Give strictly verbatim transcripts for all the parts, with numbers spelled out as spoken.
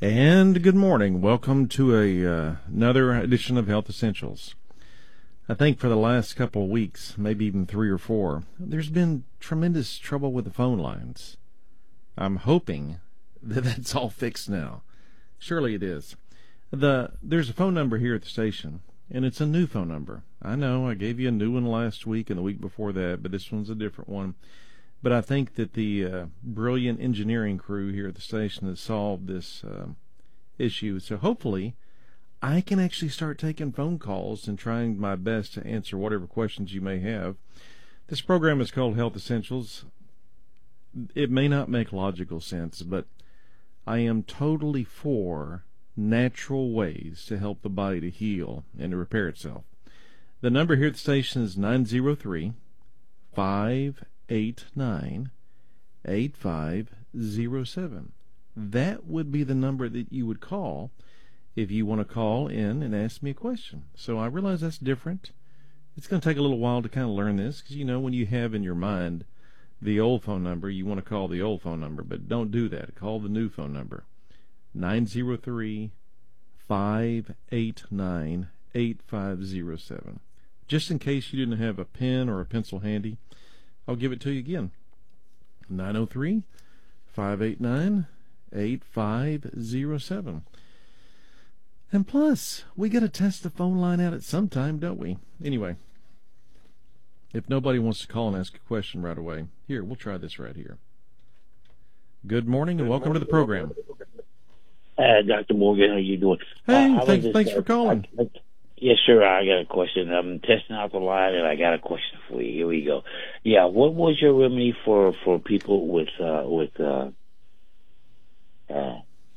And good morning. Welcome to a uh, another edition of Health Essentials. I think for the last couple of weeks, maybe even three or four, there's been tremendous trouble with the phone lines. I'm hoping that that's all fixed now. Surely it is. The There's a phone number here at the station, and it's a new phone number. I know I gave you a new one last week and the week before that, but this one's a different one. But I think that the uh, brilliant engineering crew here at the station has solved this uh, issue. So hopefully I can actually start taking phone calls and trying my best to answer whatever questions you may have. This program is called Health Essentials. It may not make logical sense, but I am totally for natural ways to help the body to heal and to repair itself. The number here at the station is nine zero three, five eight nine, eight five zero seven. That would be the number that you would call if you want to call in and ask me a question. So I realize that's different. It's going to take a little while to kind of learn this, because, you know, when you have in your mind the old phone number, you want to call the old phone number, but don't do that. Call the new phone number, nine zero three, five eight nine, eight five zero seven. Just in case you didn't have a pen or a pencil handy, I'll give it to you again. nine zero three, five eight nine, eight five zero seven. And plus, we got to test the phone line out at some time, don't we? Anyway, if nobody wants to call and ask a question right away, here, we'll try this right here. Good morning and welcome to the program. Uh, Doctor Morgan, how you doing? Hey, uh, thanks, just, thanks uh, for calling. I, I, yes, sir. I got a question. I'm testing out the line, and I got a question for you. Here we go. Yeah, what was your remedy for, for people with uh, with uh, uh,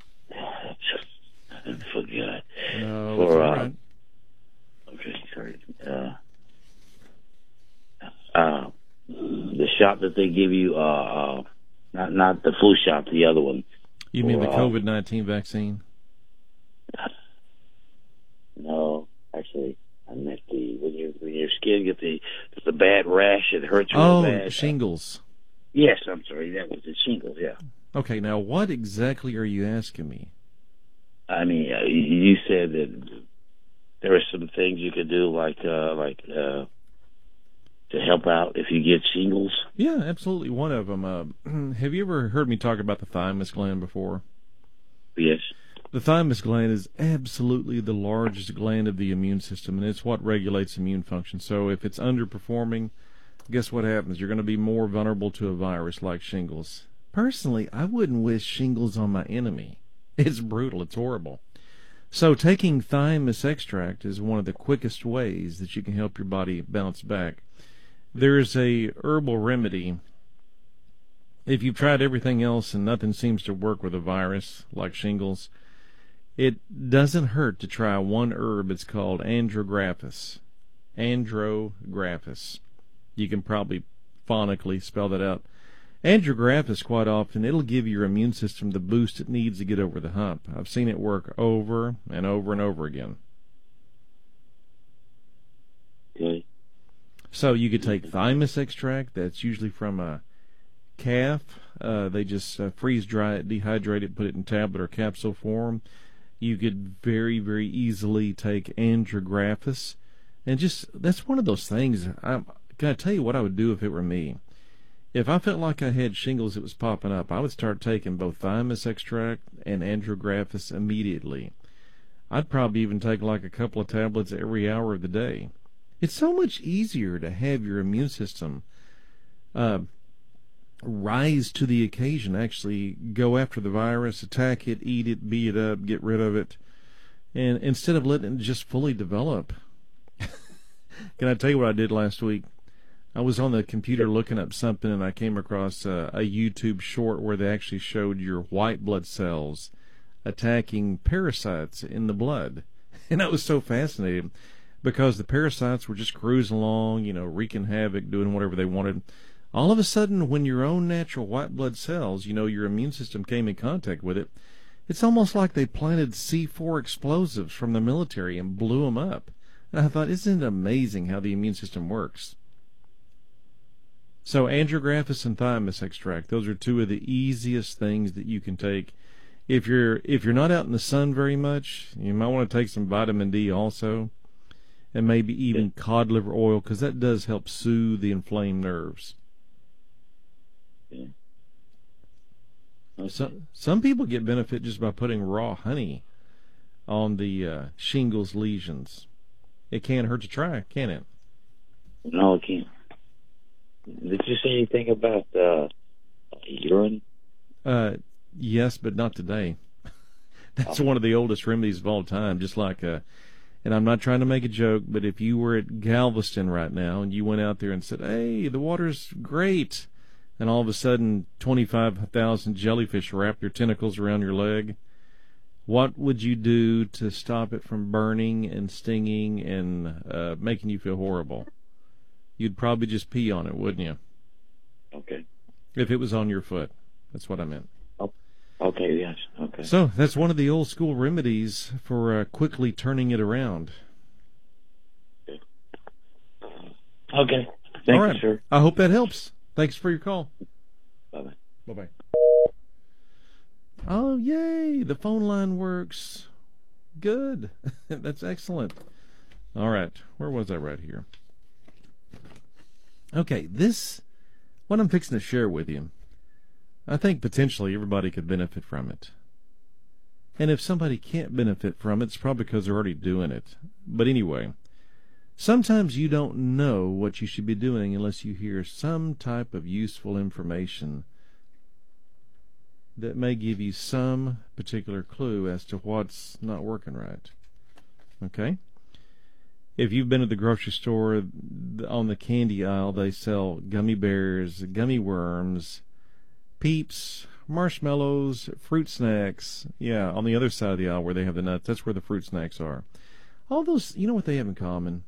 I forgot. No, for, it's all uh, right. Okay, sorry. Uh, uh, the shot that they give you, uh, uh, not not the flu shot, the other one. You mean the for, uh, COVID nineteen vaccine? No, actually, I meant the when you when your skin gets the it's a bad rash, it hurts real Oh, bad. shingles. Yes, I'm sorry, that was the shingles. Yeah. Okay, now what exactly are you asking me? I mean, uh, you said that there are some things you could do, like uh, like uh, to help out if you get shingles. Yeah, absolutely. One of them. Uh, have you ever heard me talk about the thymus gland before? Yes. The thymus gland is absolutely the largest gland of the immune system, and it's what regulates immune function. So if it's underperforming, guess what happens? You're going to be more vulnerable to a virus like shingles. Personally, I wouldn't wish shingles on my enemy. It's brutal. It's horrible. So taking thymus extract is one of the quickest ways that you can help your body bounce back. There's a herbal remedy. If you've tried everything else and nothing seems to work with a virus like shingles, it doesn't hurt to try one herb. It's called andrographis. Andrographis. You can probably phonetically spell that out. Andrographis, quite often, it'll give your immune system the boost it needs to get over the hump. I've seen it work over and over and over again. Okay. So you could take thymus extract. That's usually from a calf. Uh, they just uh, freeze dry it, dehydrate it, put it in tablet or capsule form. You could very, very easily take andrographis. And just, that's one of those things. I'm, can I tell you what I would do if it were me? If I felt like I had shingles that was popping up, I would start taking both thymus extract and andrographis immediately. I'd probably even take like a couple of tablets every hour of the day. It's so much easier to have your immune system uh, rise to the occasion, actually go after the virus, attack it, eat it, beat it up, get rid of it, and instead of letting it just fully develop. Can I tell you what I did last week? I was on the computer looking up something, and I came across uh, a YouTube short where they actually showed your white blood cells attacking parasites in the blood. And I was so fascinated because the parasites were just cruising along, you know, wreaking havoc, doing whatever they wanted. All of a sudden, when your own natural white blood cells, you know, your immune system came in contact with it, it's almost like they planted C four explosives from the military and blew them up. And I thought, isn't it amazing how the immune system works? So andrographis and thymus extract, those are two of the easiest things that you can take. If you're if you're not out in the sun very much, you might want to take some vitamin D also, and maybe even Yeah. cod liver oil, because that does help soothe the inflamed nerves. Yeah. Okay. Some some people get benefit just by putting raw honey on the uh, shingles lesions. It can't hurt to try, can it? No, it can't. Did you say anything about uh, urine? Uh, yes, but not today. That's Oh. one of the oldest remedies of all time. Just like, uh, and I'm not trying to make a joke, but if you were at Galveston right now and you went out there and said, "Hey, the water's great," and all of a sudden twenty-five thousand jellyfish wrap their tentacles around your leg, what would you do to stop it from burning and stinging and uh, making you feel horrible? You'd probably just pee on it, wouldn't you? Okay. If it was on your foot. That's what I meant. Oh, okay, yes, okay. So that's one of the old school remedies for uh, quickly turning it around. Okay. Thank All right. you, sir. I hope that helps. Thanks for your call. Bye-bye. Bye-bye. Oh, yay. The phone line works. Good. That's excellent. All right. Where was I right here? Okay. This, what I'm fixing to share with you, I think potentially everybody could benefit from it. And if somebody can't benefit from it, it's probably because they're already doing it. But anyway, sometimes you don't know what you should be doing unless you hear some type of useful information that may give you some particular clue as to what's not working right. Okay? If you've been to the grocery store, on the candy aisle, they sell gummy bears, gummy worms, Peeps, marshmallows, fruit snacks. Yeah, on the other side of the aisle where they have the nuts, that's where the fruit snacks are. All those, you know what they have in common?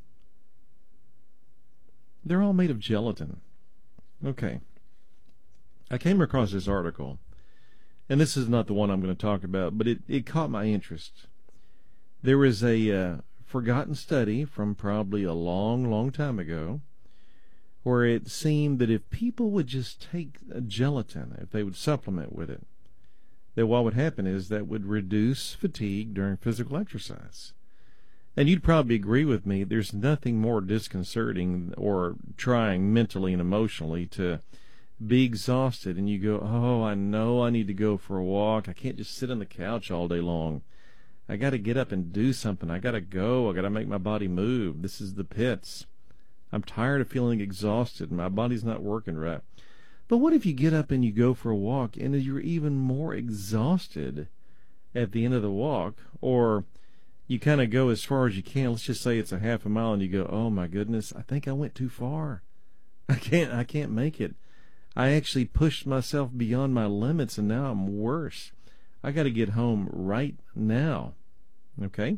They're all made of gelatin. Okay. I came across this article, and this is not the one I'm going to talk about, but it, it caught my interest. There was a uh, forgotten study from probably a long, long time ago where it seemed that if people would just take a gelatin, if they would supplement with it, that what would happen is that would reduce fatigue during physical exercise. And you'd probably agree with me, there's nothing more disconcerting or trying mentally and emotionally to be exhausted and you go, oh, I know I need to go for a walk. I can't just sit on the couch all day long. I got to get up and do something. I got to go. I got to make my body move. This is the pits. I'm tired of feeling exhausted. My body's not working right. But what if you get up and you go for a walk and you're even more exhausted at the end of the walk? Or you kind of go as far as you can. Let's just say it's a half a mile and you go, oh my goodness, I think I went too far. I can't, I can't make it. I actually pushed myself beyond my limits and now I'm worse. I got to get home right now. Okay?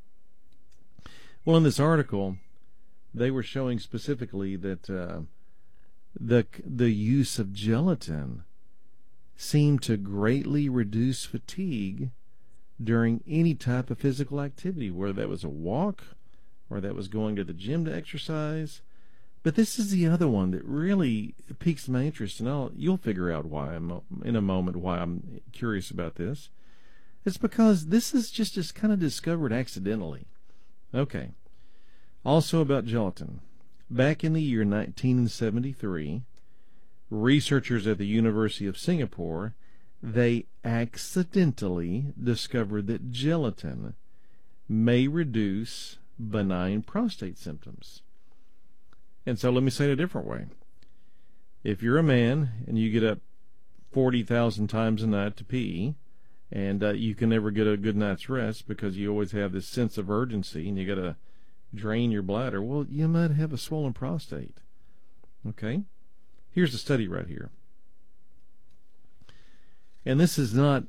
Well, in this article, they were showing specifically that uh, the the use of gelatin seemed to greatly reduce fatigue during any type of physical activity, whether that was a walk or that was going to the gym to exercise. But this is the other one that really piques my interest, and I'll, you'll figure out why I'm, in a moment why I'm curious about this. It's because this is just, just kind of discovered accidentally. Okay. Also about gelatin. Back in the year nineteen seventy-three, researchers at the University of Singapore, they accidentally discovered that gelatin may reduce benign prostate symptoms. And so let me say it a different way. If you're a man and you get up forty thousand times a night to pee, and uh, you can never get a good night's rest because you always have this sense of urgency and you got to drain your bladder, well, you might have a swollen prostate. Okay? Here's the study right here. And this is not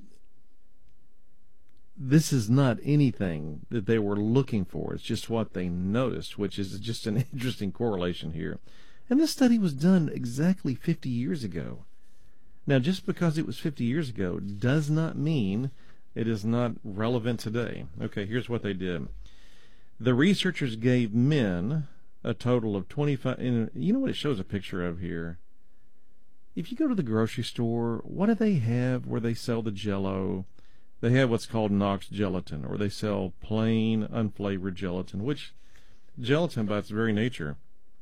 this is not anything that they were looking for. It's just what they noticed, which is just an interesting correlation here. And this study was done exactly fifty years ago. Now, just because it was fifty years ago does not mean it is not relevant today. Okay, here's what they did. The researchers gave men a total of twenty-five, and you know what it shows a picture of here? If you go to the grocery store, what do they have where they sell the Jell-O? they have what's called Knox gelatin, or they sell plain, unflavored gelatin, which gelatin, by its very nature,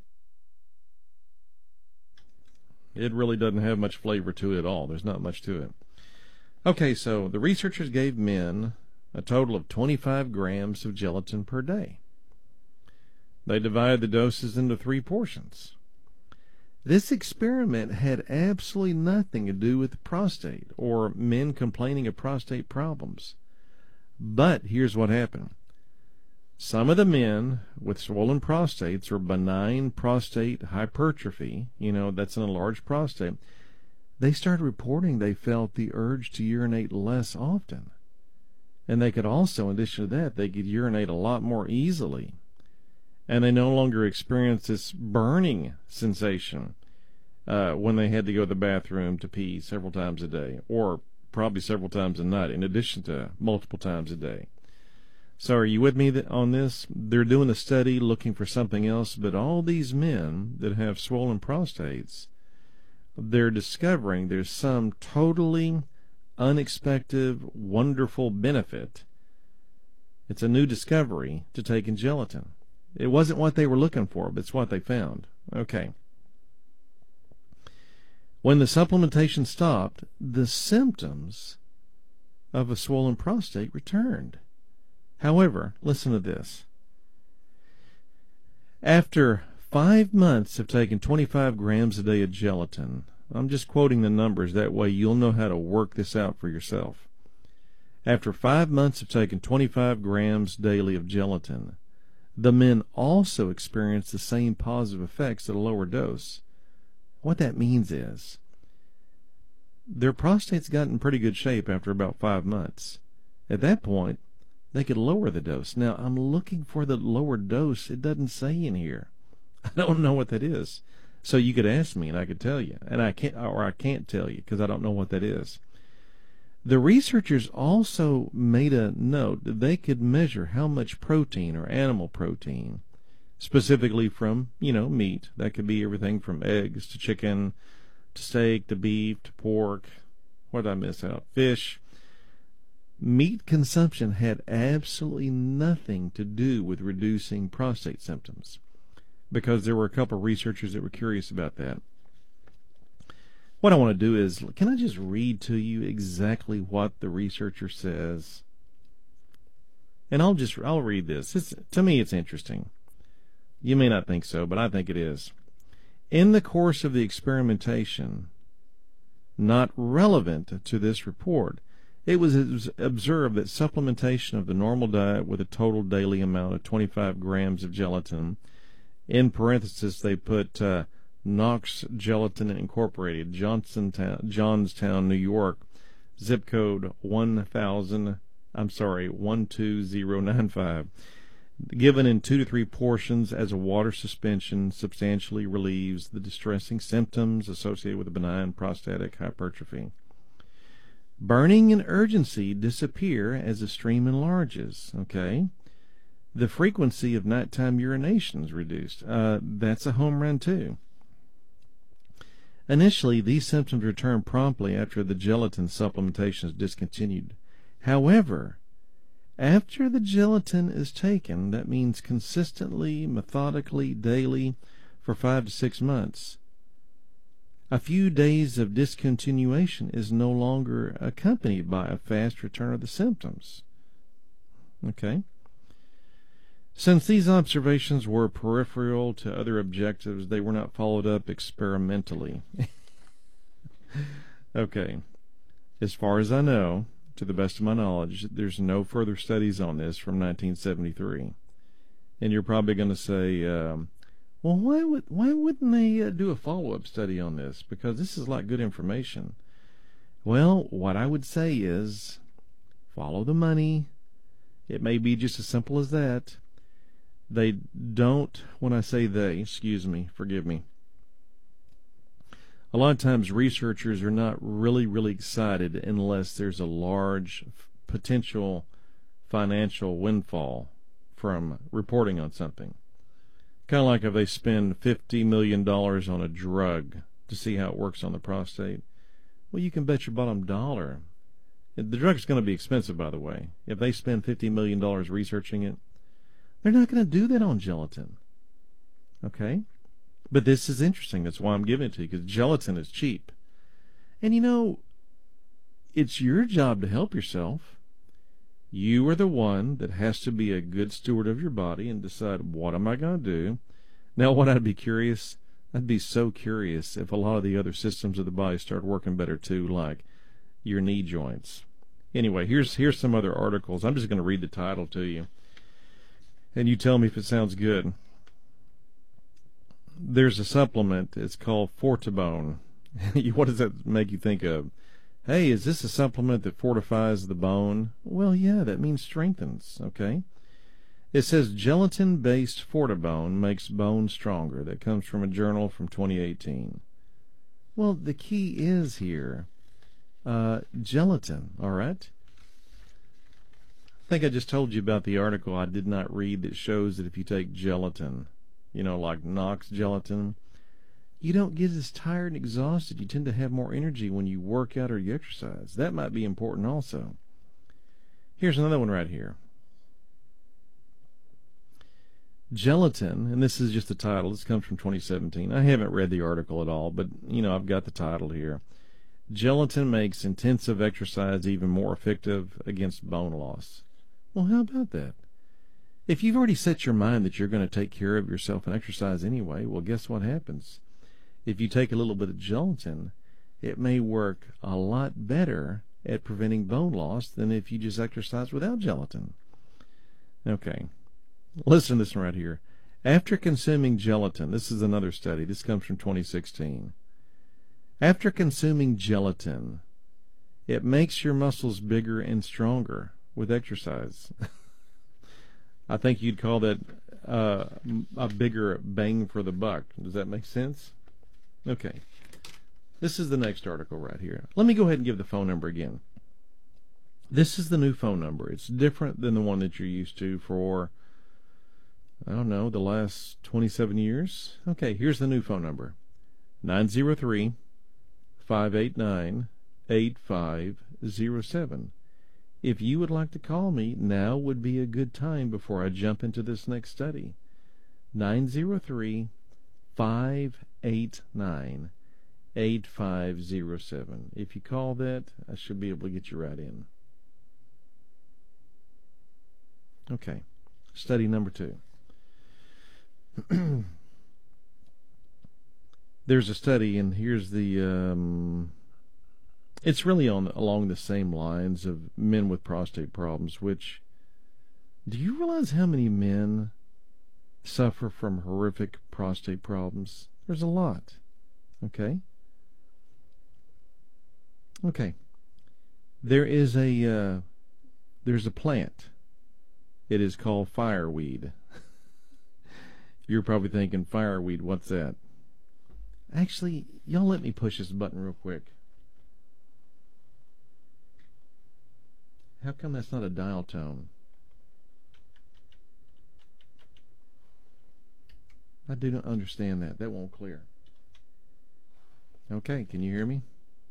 it really doesn't have much flavor to it at all. There's not much to it. Okay, so the researchers gave men a total of twenty-five grams of gelatin per day. They divided the doses into three portions. This experiment had absolutely nothing to do with the prostate or men complaining of prostate problems. But here's what happened. Some of the men with swollen prostates or benign prostate hypertrophy, you know, that's an enlarged prostate, they started reporting they felt the urge to urinate less often. And they could also, in addition to that, they could urinate a lot more easily. And they no longer experienced this burning sensation uh, when they had to go to the bathroom to pee several times a day, or probably several times a night, in addition to multiple times a day. So are you with me on this? They're doing a study looking for something else, but all these men that have swollen prostates, they're discovering there's some totally unexpected, wonderful benefit. It's a new discovery to taking gelatin. It wasn't what they were looking for, but it's what they found. Okay. When the supplementation stopped, the symptoms of a swollen prostate returned. However, listen to this. After five months of taking twenty-five grams a day of gelatin, I'm just quoting the numbers, that way you'll know how to work this out for yourself. After five months of taking twenty-five grams daily of gelatin, the men also experienced the same positive effects at a lower dose. What that means is their prostates got in pretty good shape after about five months. At that point, they could lower the dose. Now, I'm looking for the lower dose. It doesn't say in here. I don't know what that is. So you could ask me and I could tell you. And I can't, or I can't tell you because I don't know what that is. The researchers also made a note that they could measure how much protein or animal protein, specifically from, you know, meat. That could be everything from eggs to chicken to steak to beef to pork. What did I miss out? Fish. Meat consumption had absolutely nothing to do with reducing prostate symptoms, because there were a couple of researchers that were curious about that. What I want to do is, can I just read to you exactly what the researcher says? And I'll just, I'll read this. It's, to me, it's interesting. You may not think so, but I think it is. In the course of the experimentation, not relevant to this report, it was observed that supplementation of the normal diet with a total daily amount of twenty-five grams of gelatin, in parentheses they put uh, Knox Gelatin Incorporated, Johnsontown, Johnstown, New York, zip code one thousand, I'm sorry, one two zero nine five, given in two to three portions as a water suspension, substantially relieves the distressing symptoms associated with a benign prostatic hypertrophy. Burning and urgency disappear as the stream enlarges, okay? The frequency of nighttime urination is reduced. Uh, that's a home run, too. Initially, these symptoms return promptly after the gelatin supplementation is discontinued. However, after the gelatin is taken, that means consistently, methodically, daily, for five to six months, a few days of discontinuation is no longer accompanied by a fast return of the symptoms. Okay? Since these observations were peripheral to other objectives, they were not followed up experimentally. Okay. As far as I know, to the best of my knowledge, there's no further studies on this from nineteen seventy-three. And you're probably going to say, um, well, why would why wouldn't they uh, do a follow-up study on this? Because this is like good information. Well, what I would say is follow the money. It may be just as simple as that. They don't, when I say they, excuse me, forgive me, a lot of times researchers are not really, really excited unless there's a large potential financial windfall from reporting on something. Kind of like if they spend fifty million dollars on a drug to see how it works on the prostate. Well, you can bet your bottom dollar The drug's going to be expensive, by the way. If they spend fifty million dollars researching it, they're not going to do that on gelatin. Okay? But this is interesting. That's why I'm giving it to you, because gelatin is cheap. And you know, it's your job to help yourself. You are the one that has to be a good steward of your body and decide, what am I going to do? Now, what I'd be curious, I'd be so curious if a lot of the other systems of the body start working better too, like your knee joints. Anyway, here's here's some other articles. I'm just going to read the title to you, and you tell me if it sounds good. There's a supplement. It's called Fortibone. What does that make you think of? Hey, is this a supplement that fortifies the bone? Well, yeah, that means strengthens, okay? It says gelatin-based Fortibone makes bone stronger. That comes from a journal from twenty eighteen. Well, the key is here, uh, gelatin, all right? I think I just told you about the article I did not read that shows that if you take gelatin, you know, like Knox gelatin, you don't get as tired and exhausted. You tend to have more energy when you work out or you exercise. That might be important also. Here's another one right here. Gelatin, and this is just the title. This comes from twenty seventeen. I haven't read the article at all, but, you know, I've got the title here. Gelatin makes intensive exercise even more effective against bone loss. Well, how about that? If you've already set your mind that you're going to take care of yourself and exercise anyway, well, guess what happens? If you take a little bit of gelatin, it may work a lot better at preventing bone loss than if you just exercise without gelatin. Okay. Listen to this one right here. After consuming gelatin, this is another study. This comes from twenty sixteen. After consuming gelatin, it makes your muscles bigger and stronger with exercise. I think you'd call that uh, a bigger bang for the buck. Does that make sense? Okay. This is the next article right here. Let me go ahead and give the phone number again. This is the new phone number. It's different than the one that you're used to for, I don't know, the last twenty-seven years. Okay, here's the new phone number. nine zero three, five eight nine, eight five zero seven. If you would like to call me, now would be a good time before I jump into this next study. nine zero three, five eight nine, eight five zero seven. If you call that, I should be able to get you right in. Okay, study number two. There's a study, and here's the... Um, it's really on along the same lines of men with prostate problems, which, do you realize how many men suffer from horrific prostate problems? There's a lot. Okay? Okay. There is a, uh, there's a plant. It is called fireweed. You're probably thinking, fireweed, what's that? Actually, y'all let me push this button real quick. How come that's not a dial tone? I do not understand that. That won't clear. Okay, can you hear me?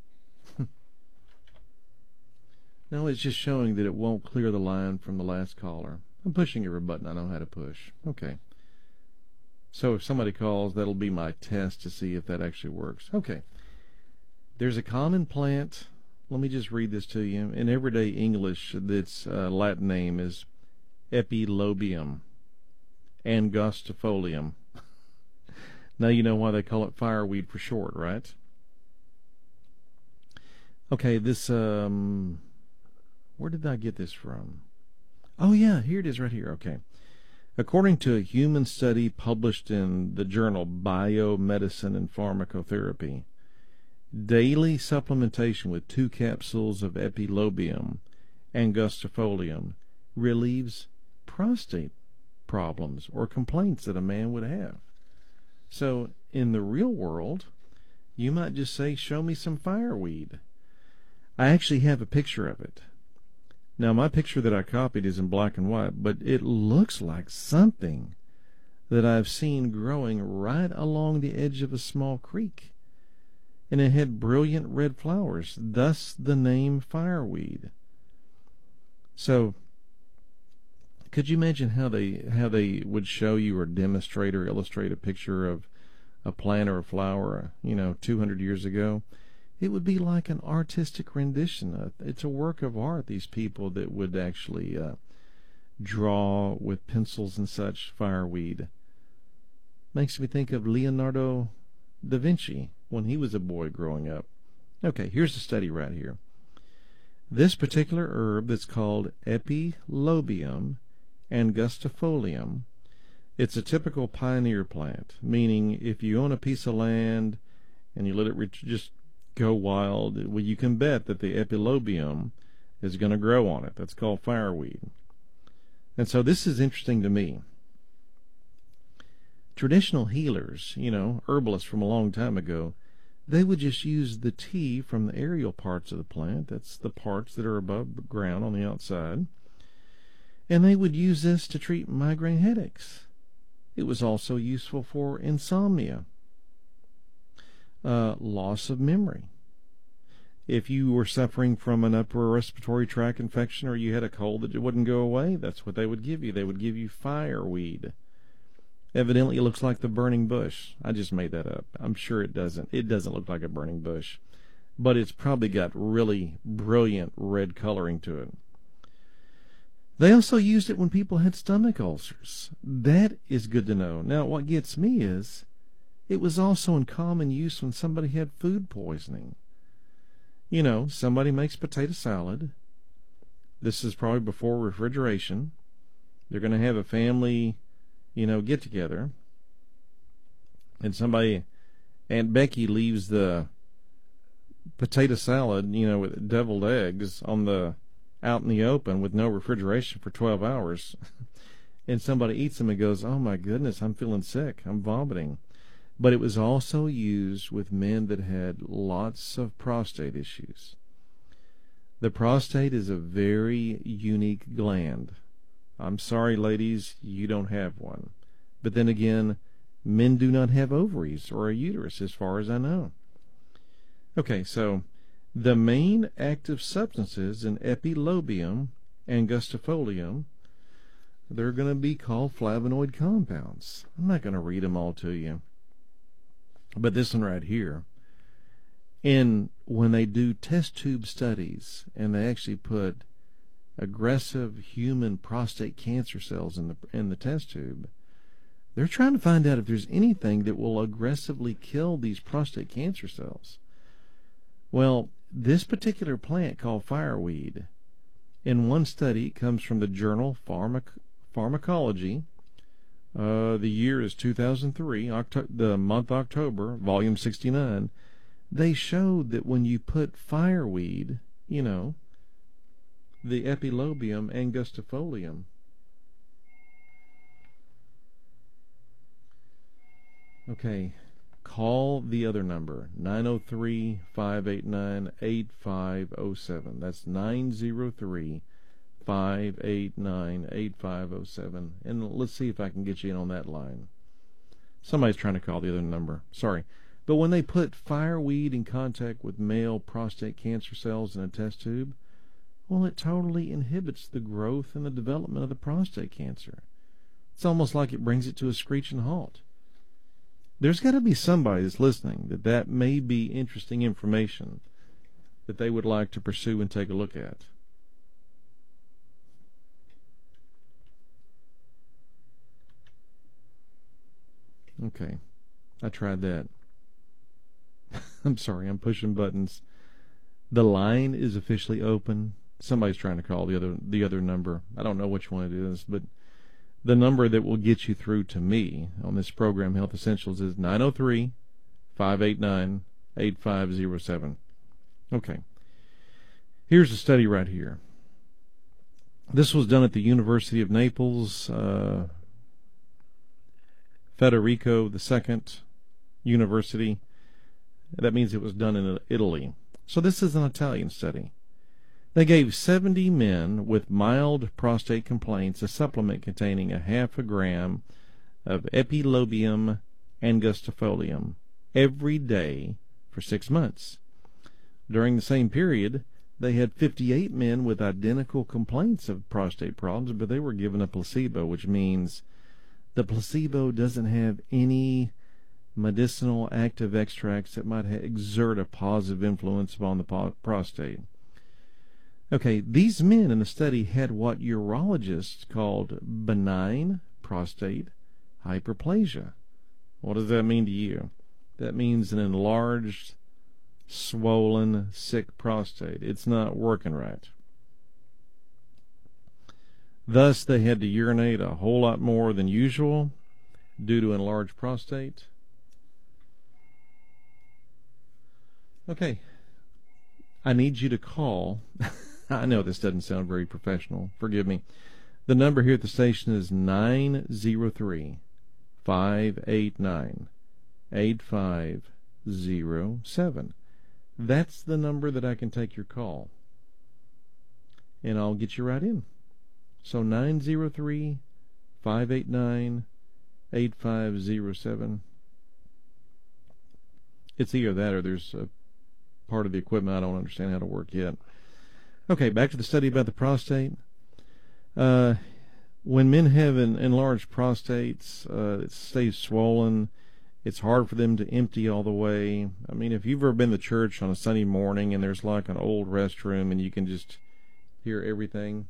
No, it's just showing that it won't clear the line from the last caller. I'm pushing every button I know how to push. Okay. So if somebody calls, that'll be my test to see if that actually works. Okay. There's a common plant. Let me just read this to you. In everyday English, its uh, Latin name is Epilobium angustifolium. Now you know why they call it fireweed for short, right? Okay, this, um, where did I get this from? Oh, yeah, here it is right here. Okay. According to a human study published in the journal Biomedicine and Pharmacotherapy, daily supplementation with two capsules of Epilobium angustifolium relieves prostate problems or complaints that a man would have. So, in the real world, you might just say, show me some fireweed. I actually have a picture of it. Now, my picture that I copied is in black and white, but it looks like something that I've seen growing right along the edge of a small creek. and it had brilliant red flowers, thus the name fireweed. So, could you imagine how they how they would show you or demonstrate or illustrate a picture of a plant or a flower, you know, two hundred years ago? It would be like an artistic rendition. It's a work of art, these people that would actually uh, draw with pencils and such fireweed. Makes me think of Leonardo da Vinci when he was a boy growing up. Okay, here's the study right here. This particular herb that's called Epilobium angustifolium, it's a typical pioneer plant, meaning if you own a piece of land and you let it re- just go wild, well, you can bet that the epilobium is going to grow on it. That's called fireweed. And so this is interesting to me. Traditional healers, you know, herbalists from a long time ago, they would just use the tea from the aerial parts of the plant. That's the parts that are above ground on the outside. And they would use this to treat migraine headaches. It was also useful for insomnia, uh, loss of memory. If you were suffering from an upper respiratory tract infection or you had a cold that wouldn't go away, that's what they would give you. They would give you fireweed. Evidently, it looks like the burning bush. I just made that up. I'm sure it doesn't. It doesn't look like a burning bush. But it's probably got really brilliant red coloring to it. They also used it when people had stomach ulcers. That is good to know. Now, what gets me is it was also in common use when somebody had food poisoning. You know, somebody makes potato salad. This is probably before refrigeration. They're going to have a family, you know, get together. And somebody, Aunt Becky leaves the potato salad, you know, with deviled eggs on the out in the open with no refrigeration for twelve hours. And somebody eats them and goes, oh my goodness, I'm feeling sick. I'm vomiting. But it was also used with men that had lots of prostate issues. The prostate is a very unique gland. I'm sorry, ladies, you don't have one. But then again, men do not have ovaries or a uterus as far as I know. Okay, so the main active substances in Epilobium angustifolium, they're going to be called flavonoid compounds. I'm not going to read them all to you. But this one right here, and when they do test tube studies and they actually put aggressive human prostate cancer cells in the in the test tube, they're trying to find out if there's anything that will aggressively kill these prostate cancer cells. Well, this particular plant called fireweed, in one study, it comes from the journal Pharmac- Pharmacology. Uh, the year is two thousand three, Octo- the month October, volume sixty-nine. They showed that when you put fireweed, you know, the Epilobium angustifolium, okay, call the other number, nine oh three, five eight nine, eight five oh seven. That's nine oh three, five eight nine, eight five oh seven. And let's see if I can get you in on that line. Somebody's trying to call the other number. Sorry. But when they put fireweed in contact with male prostate cancer cells in a test tube, well, it totally inhibits the growth and the development of the prostate cancer. It's almost like it brings it to a screeching halt. There's got to be somebody that's listening that that may be interesting information that they would like to pursue and take a look at. Okay, I tried that. I'm sorry, I'm pushing buttons. The line is officially open. Somebody's trying to call the other the other number. I don't know which one it is, but the number that will get you through to me on this program, Health Essentials, is nine oh three, five eight nine, eight five oh seven. Okay. Here's a study right here. This was done at the University of Naples, uh, Federico the Second University. That means it was done in Italy. So this is an Italian study. They gave seventy men with mild prostate complaints a supplement containing a half a gram of Epilobium angustifolium every day for six months. During the same period, they had fifty-eight men with identical complaints of prostate problems, but they were given a placebo, which means the placebo doesn't have any medicinal active extracts that might ha- exert a positive influence upon the po- prostate. Okay, these men in the study had what urologists called benign prostate hyperplasia. What does that mean to you? That means an enlarged, swollen, sick prostate. It's not working right. Thus, they had to urinate a whole lot more than usual due to enlarged prostate. Okay, I need you to call. I know this doesn't sound very professional. Forgive me. The number here at the station is nine zero three, five eight nine, eight five zero seven. That's the number that I can take your call, and I'll get you right in. So nine zero three, five eight nine, eight five zero seven. It's either that or there's a part of the equipment I don't understand how to work yet. Okay, back to the study about the prostate. Uh, when men have an enlarged prostates, uh, it stays swollen. It's hard for them to empty all the way. I mean, if you've ever been to church on a Sunday morning and there's like an old restroom and you can just hear everything.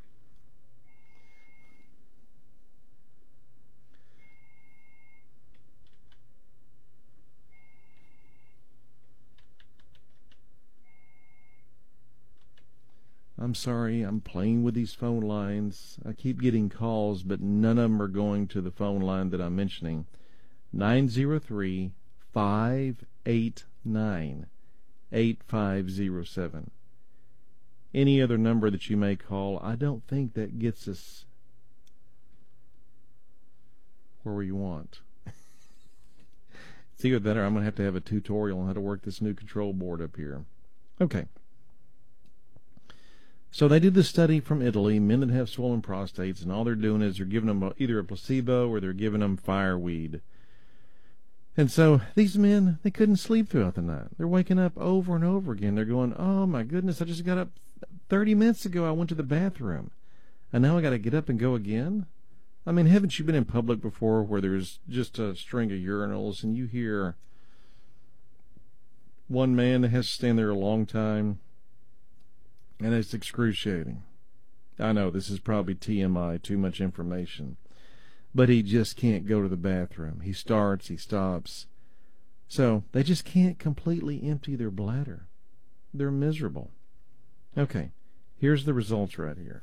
I'm sorry, I'm playing with these phone lines. I keep getting calls, but none of them are going to the phone line that I'm mentioning. nine zero three, five eight nine, eight five zero seven. Any other number that you may call, I don't think that gets us where we want. It's either that or I'm going to have to have a tutorial on how to work this new control board up here. Okay. So they did this study from Italy, men that have swollen prostates, and all they're doing is they're giving them either a placebo or they're giving them fireweed. And so these men, they couldn't sleep throughout the night. They're waking up over and over again. They're going, oh my goodness, I just got up thirty minutes ago. I went to the bathroom, and now I got to get up and go again? I mean, haven't you been in public before where there's just a string of urinals and you hear one man that has to stand there a long time? And it's excruciating. I know this is probably T M I, too much information. But he just can't go to the bathroom. He starts, he stops. So they just can't completely empty their bladder. They're miserable. Okay, here's the results right here.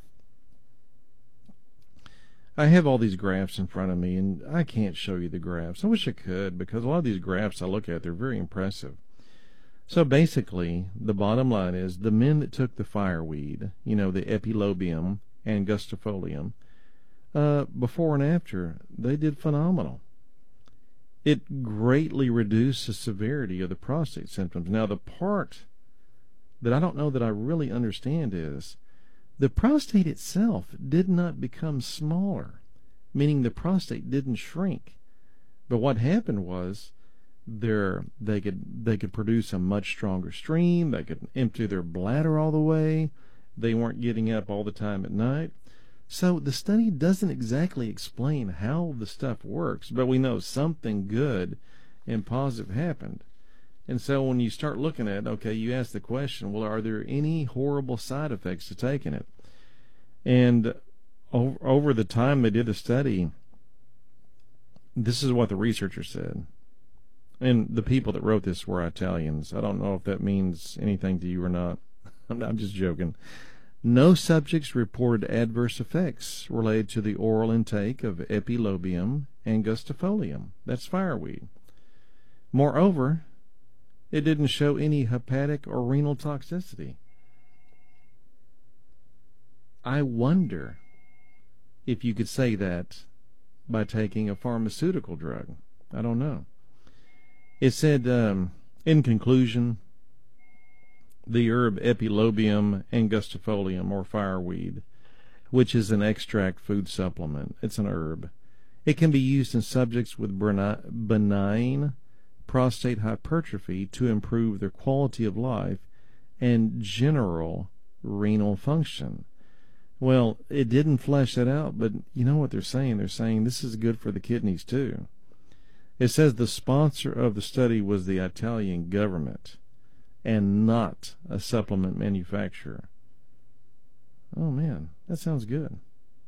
I have all these graphs in front of me, and I can't show you the graphs. I wish I could, because a lot of these graphs I look at, they're very impressive. So basically, the bottom line is the men that took the fireweed, you know, the epilobium and angustifolium, uh, before and after, they did phenomenal. It greatly reduced the severity of the prostate symptoms. Now, the part that I don't know that I really understand is the prostate itself did not become smaller, meaning the prostate didn't shrink. But what happened was Their, they could they could produce a much stronger stream. They could empty their bladder all the way. They weren't getting up all the time at night. So the study doesn't exactly explain how the stuff works, but we know something good and positive happened. And so when you start looking at it, okay, you ask the question, well, are there any horrible side effects to taking it? And over, over the time they did the study, this is what the researcher said. And the people that wrote this were Italians. I don't know if that means anything to you or not. I'm, I'm just joking. No subjects reported adverse effects related to the oral intake of epilobium angustifolium. That's fireweed. Moreover, it didn't show any hepatic or renal toxicity. I wonder if you could say that by taking a pharmaceutical drug. I don't know. It said, um, in conclusion, the herb Epilobium angustifolium, or fireweed, which is an extract food supplement. It's an herb. It can be used in subjects with benign prostate hypertrophy to improve their quality of life and general renal function. Well, it didn't flesh that out, but you know what they're saying? They're saying this is good for the kidneys too. It says the sponsor of the study was the Italian government and not a supplement manufacturer. Oh man, that sounds good.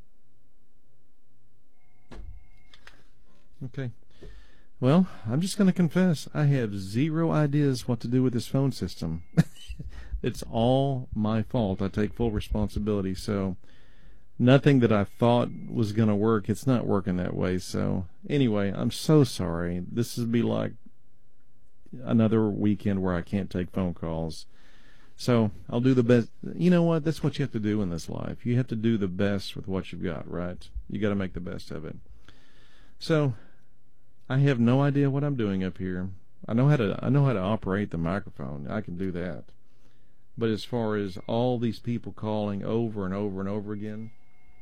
Okay. Well, I'm just going to confess, I have zero ideas what to do with this phone system. It's all my fault. I take full responsibility. So nothing that I thought was going to work, it's not working that way. So anyway, I'm so sorry. This would be like another weekend where I can't take phone calls. So I'll do the best. You know what? That's what you have to do in this life. You have to do the best with what you've got, right? You got to make the best of it. So I have no idea what I'm doing up here. I know how to I know how to operate the microphone. I can do that. But as far as all these people calling over and over and over again,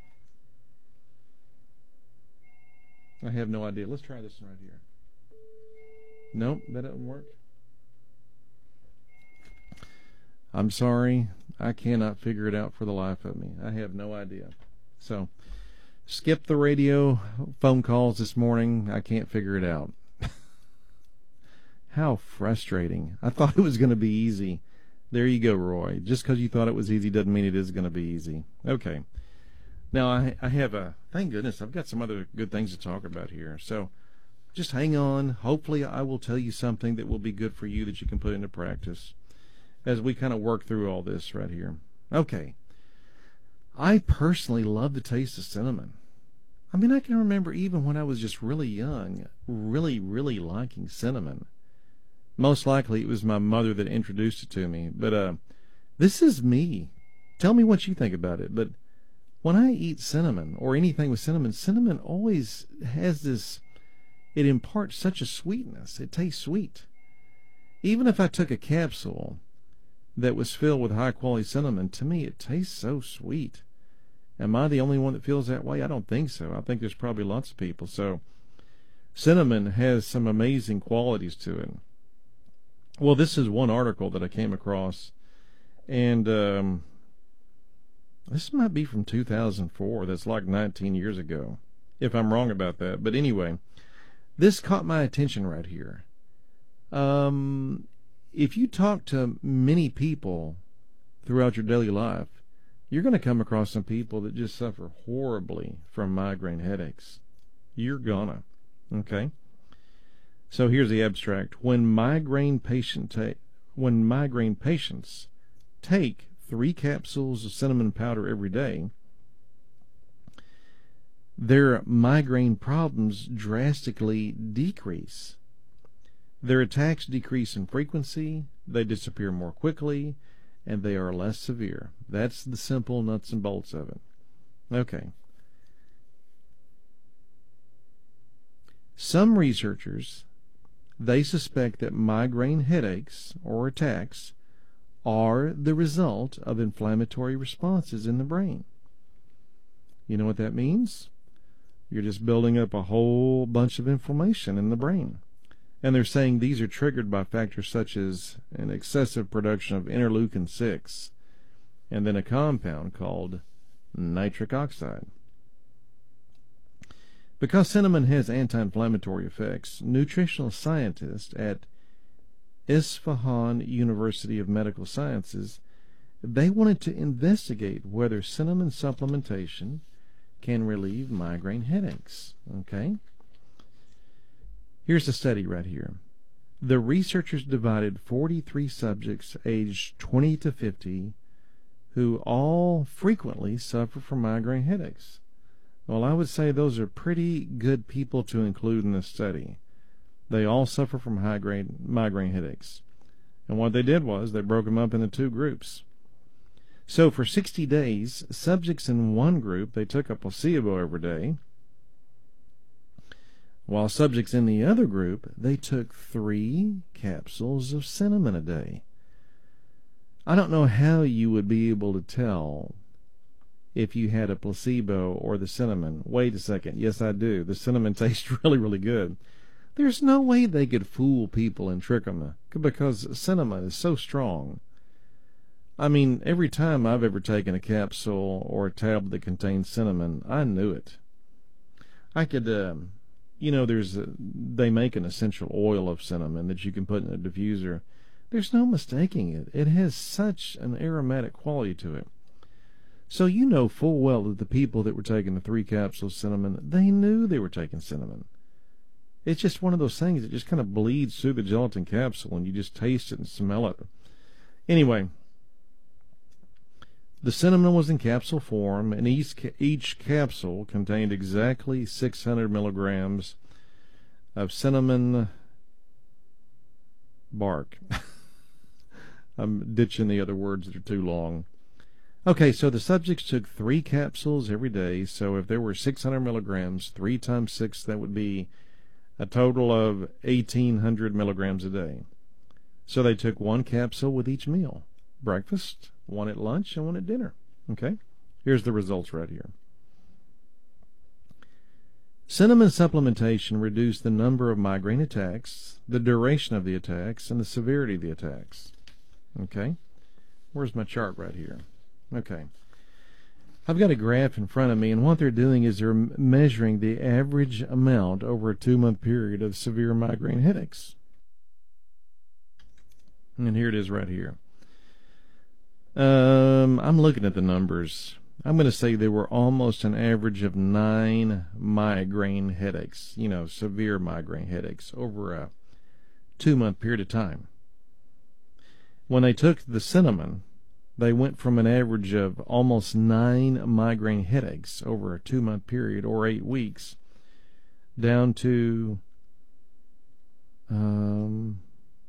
I have no idea. Let's try this one right here. Nope, that doesn't work. I'm sorry. I cannot figure it out for the life of me. I have no idea. So skip the radio phone calls this morning. I can't figure it out. How frustrating. I thought it was going to be easy. There you go, Roy. Just because you thought it was easy doesn't mean it is going to be easy. Okay. Now, I, I have a, thank goodness, I've got some other good things to talk about here. So just hang on. Hopefully I will tell you something that will be good for you that you can put into practice as we kind of work through all this right here. Okay. I personally love the taste of cinnamon. I mean, I can remember even when I was just really young, really, really liking cinnamon. Most likely it was my mother that introduced it to me. But uh, this is me. Tell me what you think about it. But when I eat cinnamon or anything with cinnamon, cinnamon always has this, it imparts such a sweetness. It tastes sweet. Even if I took a capsule that was filled with high-quality cinnamon, to me it tastes so sweet. Am I the only one that feels that way? I don't think so. I think there's probably lots of people. So cinnamon has some amazing qualities to it. Well, this is one article that I came across, and um, this might be from two thousand four. That's like nineteen years ago, if I'm wrong about that. But anyway, this caught my attention right here. Um, if you talk to many people throughout your daily life, you're going to come across some people that just suffer horribly from migraine headaches. You're gonna. Okay? So here's the abstract. When migraine patient ta- when migraine patients take three capsules of cinnamon powder every day, their migraine problems drastically decrease. Their attacks decrease in frequency, they disappear more quickly, and they are less severe. That's the simple nuts and bolts of it. Okay. Some researchers, they suspect that migraine headaches or attacks are the result of inflammatory responses in the brain. You know what that means? You're just building up a whole bunch of inflammation in the brain. And they're saying these are triggered by factors such as an excessive production of interleukin six and then a compound called nitric oxide. Because cinnamon has anti-inflammatory effects, nutritional scientists at Isfahan University of Medical Sciences, they wanted to investigate whether cinnamon supplementation can relieve migraine headaches. Okay? Here's the study right here. The researchers divided forty-three subjects aged twenty to fifty who all frequently suffer from migraine headaches. Well, I would say those are pretty good people to include in this study. They all suffer from high grade migraine headaches. And what they did was they broke them up into two groups. So for sixty days, subjects in one group, they took a placebo every day, while subjects in the other group, they took three capsules of cinnamon a day. I don't know how you would be able to tell if you had a placebo or the cinnamon. Wait a second. Yes, I do. The cinnamon tastes really, really good. There's no way they could fool people and trick them because cinnamon is so strong. I mean, every time I've ever taken a capsule or a tablet that contains cinnamon, I knew it. I could, um, you know, there's a, they make an essential oil of cinnamon that you can put in a diffuser. There's no mistaking it. It has such an aromatic quality to it. So you know full well that the people that were taking the three capsules of cinnamon, they knew they were taking cinnamon. It's just one of those things that just kind of bleeds through the gelatin capsule and you just taste it and smell it. Anyway, the cinnamon was in capsule form, and each, each capsule contained exactly six hundred milligrams of cinnamon bark. I'm ditching the other words that are too long. Okay, so the subjects took three capsules every day. So if there were six hundred milligrams, three times six, that would be a total of eighteen hundred milligrams a day. So they took one capsule with each meal. Breakfast, one at lunch, and one at dinner. Okay? Here's the results right here. Cinnamon supplementation reduced the number of migraine attacks, the duration of the attacks, and the severity of the attacks. Okay? Where's my chart right here? Okay. I've got a graph in front of me, and what they're doing is they're measuring the average amount over a two-month period of severe migraine headaches. And here it is right here. Um, I'm looking at the numbers. I'm going to say there were almost an average of nine migraine headaches, you know, severe migraine headaches over a two-month period of time. When they took the cinnamon, they went from an average of almost nine migraine headaches over a two-month period, or eight weeks, down to um,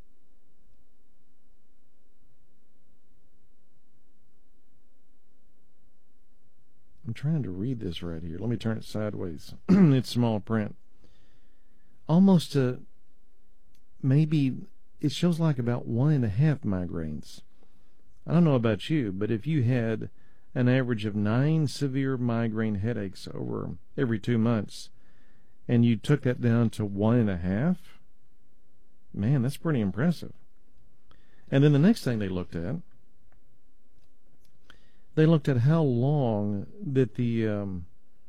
I'm trying to read this right here. Let me turn it sideways. It's small print. Almost a, maybe, it shows like about one and a half migraines. I don't know about you, but if you had an average of nine severe migraine headaches over every two months, and you took that down to one and a half, man, that's pretty impressive. And then the next thing they looked at, they looked at how long that the um,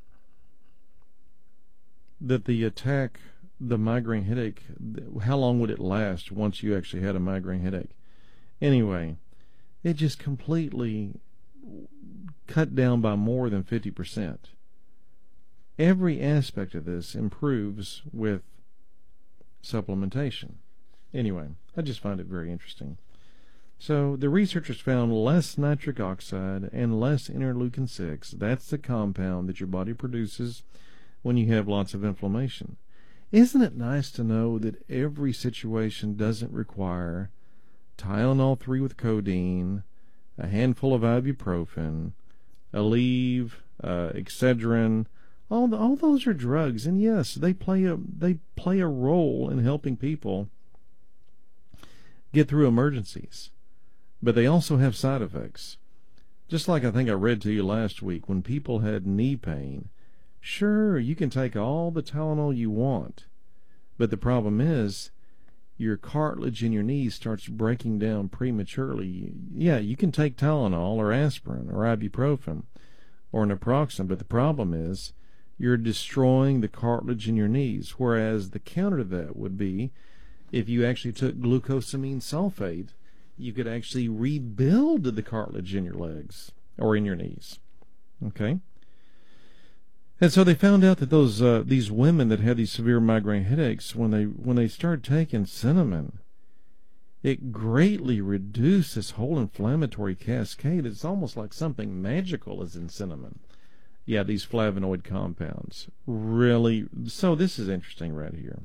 that the attack, the migraine headache, how long would it last once you actually had a migraine headache? Anyway, it just completely cut down by more than fifty percent. Every aspect of this improves with supplementation. Anyway, I just find it very interesting. So the researchers found less nitric oxide and less interleukin six. That's the compound that your body produces when you have lots of inflammation. Isn't it nice to know that every situation doesn't require Tylenol three with codeine, a handful of ibuprofen, Aleve, uh, Excedrin? All the, all those are drugs, and yes, they play a they play a role in helping people get through emergencies. But they also have side effects. Just like I think I read to you last week, when people had knee pain, sure, you can take all the Tylenol you want, but the problem is your cartilage in your knees starts breaking down prematurely. Yeah, you can take Tylenol or aspirin or ibuprofen or naproxen, but the problem is you're destroying the cartilage in your knees, whereas the counter to that would be if you actually took glucosamine sulfate, you could actually rebuild the cartilage in your legs or in your knees. Okay? And so they found out that those uh, these women that had these severe migraine headaches, when they when they started taking cinnamon, it greatly reduced this whole inflammatory cascade. It's almost like something magical is in cinnamon. Yeah, these flavonoid compounds. Really, so this is interesting right here.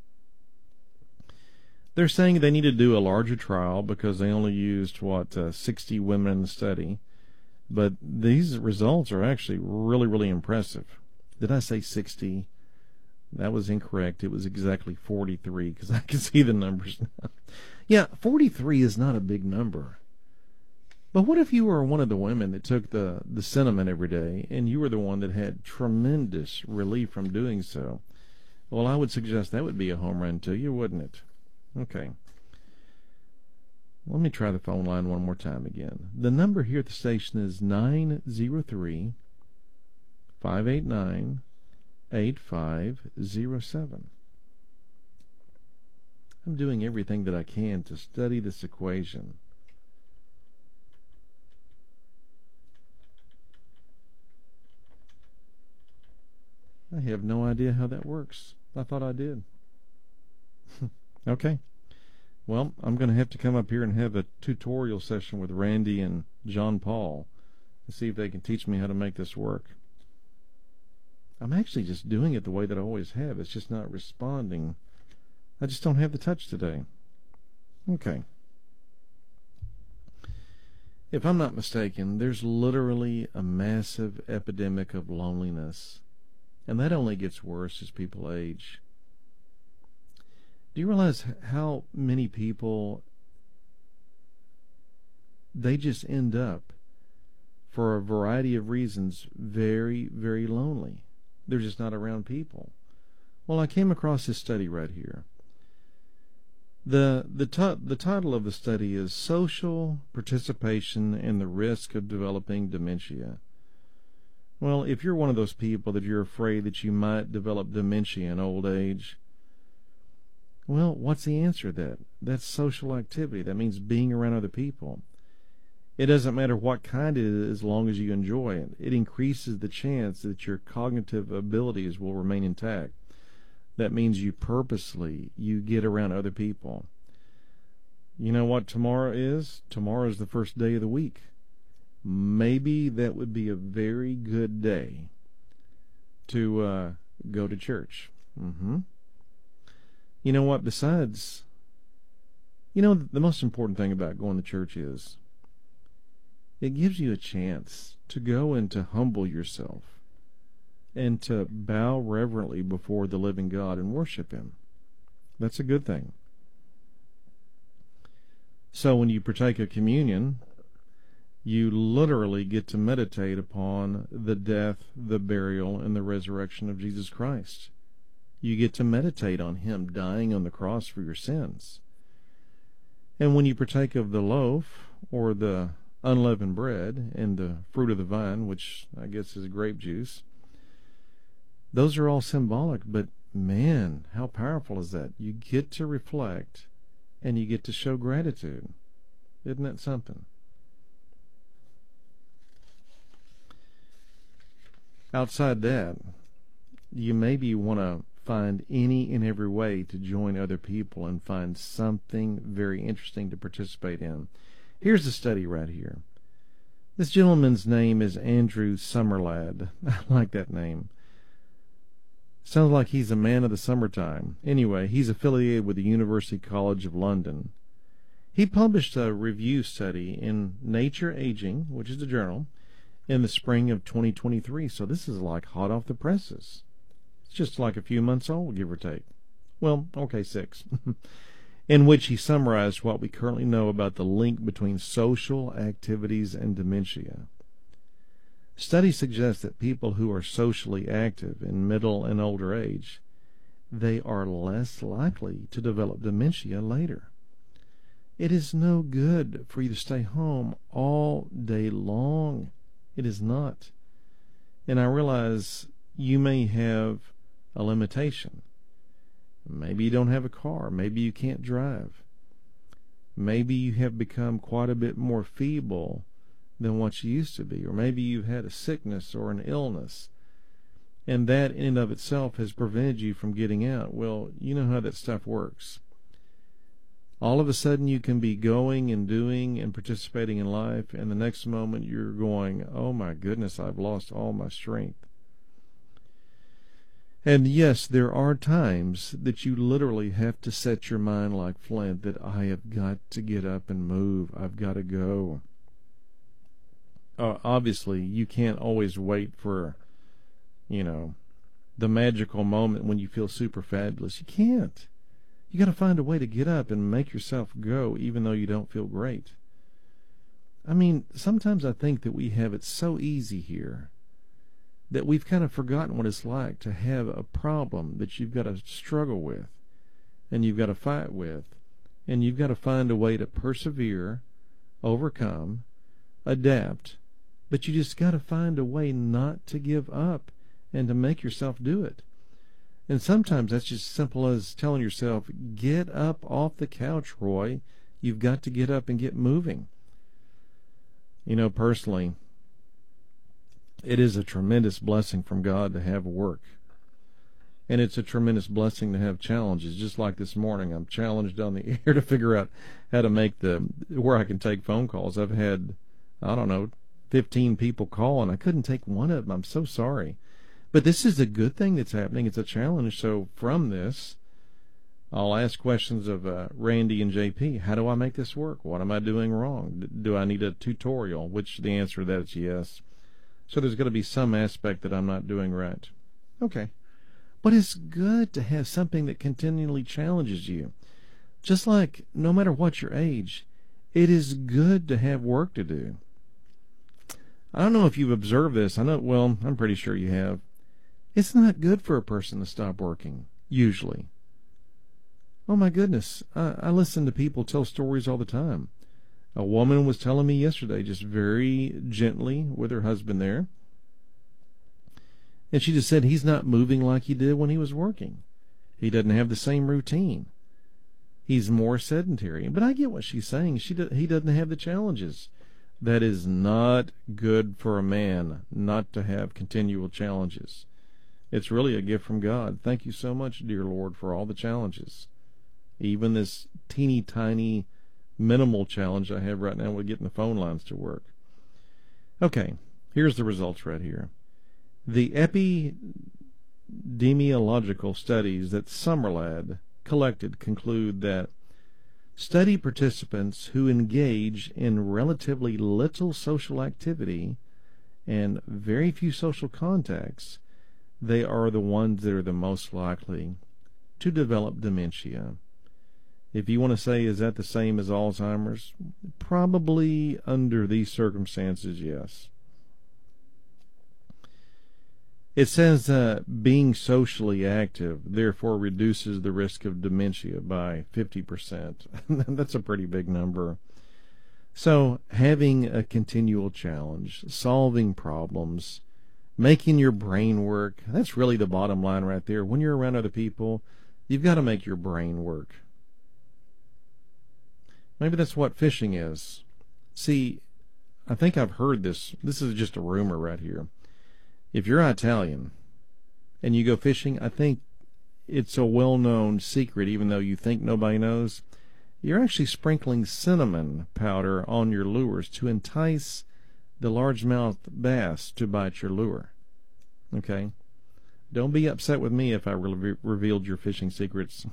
They're saying they need to do a larger trial because they only used, what, uh, sixty women in the study. But these results are actually really, really impressive. Did I say sixty? That was incorrect. It was exactly forty-three because I can see the numbers now. Yeah, forty-three is not a big number. But what if you were one of the women that took the, the cinnamon every day and you were the one that had tremendous relief from doing so? Well, I would suggest that would be a home run to you, wouldn't it? Okay. Let me try the phone line one more time again. The number here at the station is nine zero three, five eight nine, eight five zero seven. I'm doing everything that I can to study this equation. I have no idea how that works. I thought I did. Okay. Well, I'm going to have to come up here and have a tutorial session with Randy and John Paul and see if they can teach me how to make this work. I'm actually just doing it the way that I always have. It's just not responding. I just don't have the touch today. Okay. If I'm not mistaken, there's literally a massive epidemic of loneliness, and that only gets worse as people age. Do you realize how many people, they just end up, for a variety of reasons, very, very lonely? They're just not around people. Well, I came across this study right here. The the t- the title of the study is Social Participation and the Risk of Developing Dementia. Well, if you're one of those people that you're afraid that you might develop dementia in old age, well, what's the answer to that? That's social activity. That means being around other people. It doesn't matter what kind it is as long as you enjoy it. It increases the chance that your cognitive abilities will remain intact. That means you purposely, you get around other people. You know what tomorrow is? Tomorrow is the first day of the week. Maybe that would be a very good day to uh, go to church. Mm-hmm. You know what? Besides, you know, the most important thing about going to church is it gives you a chance to go and to humble yourself and to bow reverently before the living God and worship Him. That's a good thing. So when you partake of communion, you literally get to meditate upon the death, the burial, and the resurrection of Jesus Christ. You get to meditate on Him dying on the cross for your sins. And when you partake of the loaf or the unleavened bread and the fruit of the vine, which I guess is grape juice, those are all symbolic, but man, how powerful is that? You get to reflect and you get to show gratitude. Isn't that something? Outside that, you maybe want to find any and every way to join other people and find something very interesting to participate in. Here's the study right here. This gentleman's name is Andrew Summerlad. I like that name. Sounds like he's a man of the summertime. Anyway, he's affiliated with the University College of London. He published a review study in Nature Aging, which is a journal, in the spring of twenty twenty-three. So this is like hot off the presses. It's just like a few months old, give or take. Well, okay, six. In which he summarized what we currently know about the link between social activities and dementia. Studies suggest that people who are socially active in middle and older age, they are less likely to develop dementia later. It is no good for you to stay home all day long. It is not. And I realize you may have a limitation. Maybe you don't have a car. Maybe you can't drive. Maybe you have become quite a bit more feeble than what you used to be. Or maybe you've had a sickness or an illness, and that in and of itself has prevented you from getting out. Well, you know how that stuff works. All of a sudden you can be going and doing and participating in life, and the next moment you're going, oh my goodness, I've lost all my strength. And yes, there are times that you literally have to set your mind like flint that I have got to get up and move. I've got to go. Uh, obviously, you can't always wait for, you know, the magical moment when you feel super fabulous. You can't. You got to find a way to get up and make yourself go, even though you don't feel great. I mean, sometimes I think that we have it so easy here that we've kind of forgotten what it's like to have a problem that you've got to struggle with, and you've got to fight with, and you've got to find a way to persevere, overcome, adapt, but you just got to find a way not to give up and to make yourself do it. And sometimes that's just simple as telling yourself, get up off the couch, Roy. You've got to get up and get moving. You know, personally, it is a tremendous blessing from God to have work. And it's a tremendous blessing to have challenges. Just like this morning, I'm challenged on the air to figure out how to make the, where I can take phone calls. I've had, I don't know, fifteen people call, and I couldn't take one of them. I'm so sorry. But this is a good thing that's happening. It's a challenge. So from this, I'll ask questions of uh, Randy and J P. How do I make this work? What am I doing wrong? Do I need a tutorial? Which the answer to that is yes. So there's going to be some aspect that I'm not doing right. Okay. But it's good to have something that continually challenges you. Just like no matter what your age, it is good to have work to do. I don't know if you've observed this. I know, well, I'm pretty sure you have. It's not good for a person to stop working, usually. Oh my goodness, I, I listen to people tell stories all the time. A woman was telling me yesterday, just very gently with her husband there, and she just said he's not moving like he did when he was working. He doesn't have the same routine. He's more sedentary. But I get what she's saying. She do, he doesn't have the challenges. That is not good for a man, not to have continual challenges. It's really a gift from God. Thank you so much, dear Lord, for all the challenges. Even this teeny tiny minimal challenge I have right now with getting the phone lines to work. Okay, here's the results right here. The epidemiological studies that Summerlad collected conclude that study participants who engage in relatively little social activity and very few social contacts, they are the ones that are the most likely to develop dementia. If you want to say, is that the same as Alzheimer's? Probably under these circumstances, yes. It says uh, being socially active, therefore, reduces the risk of dementia by fifty percent. That's a pretty big number. So, having a continual challenge, solving problems, making your brain work, that's really the bottom line right there. When you're around other people, you've got to make your brain work. Maybe that's what fishing is. See, I think I've heard this. This is just a rumor right here. If you're Italian and you go fishing, I think it's a well-known secret, even though you think nobody knows. You're actually sprinkling cinnamon powder on your lures to entice the largemouth bass to bite your lure. Okay? Don't be upset with me if I re- revealed your fishing secrets.